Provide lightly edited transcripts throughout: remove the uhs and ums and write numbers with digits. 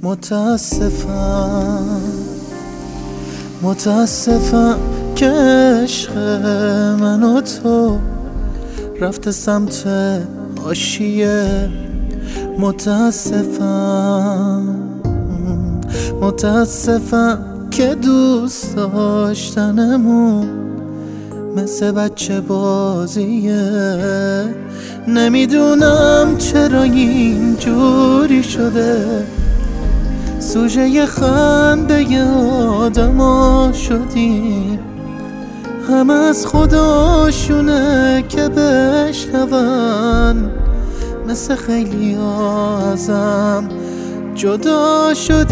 متاسفم که عشق من و تو رفته سمت حاشیه. متاسفم که دوست داشتنمون مثل بچه بازیه. نمیدونم چرا اینجوری شده، سوژه خنده آدما شدیم. همه از خداشونه که بشنون، مثل خیلی ازم جدا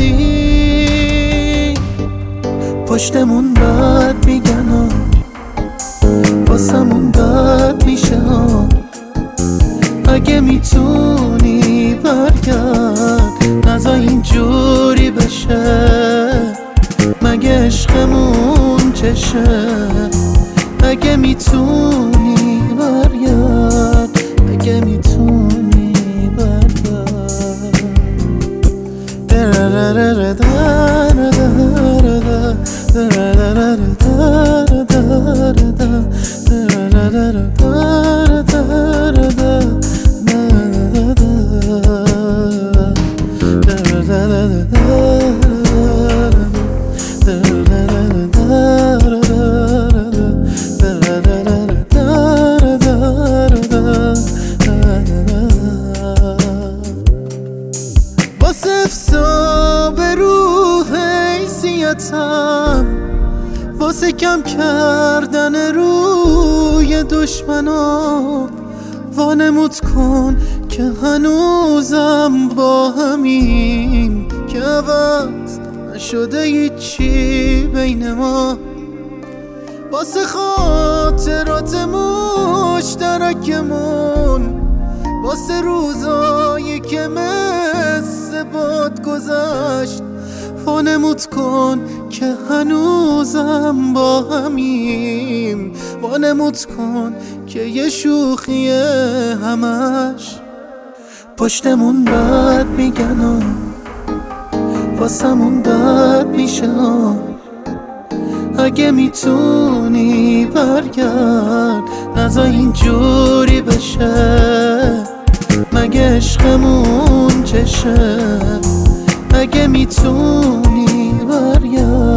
شدیم. پشتمون بد میگن و واسمون بد میشه ها. اگه میتونی برگرد، نذار اینجوری بشه. مگه عشقمون چشه؟ اگه میتونی برگرد، اگه میتونی برگرد. واسه افساب روح حیثیتم، واسه کم کردن روی دشمنا، وانمود کن که هنوزم با همین، که عوض نشده هیچی بین ما. واسه خاطرات مشترکمون، واسه روزایی که مثل باد گذشت، وانمود کن که هنوزم با همیم. وانمود کن که یه شوخیه همش. پشتمون بد میگن و واسمون بد میشه. اگه میتونی برگرد، نذار اینجوری بشه. مگه عشقمون چشه؟ اگه میتونی برگرد.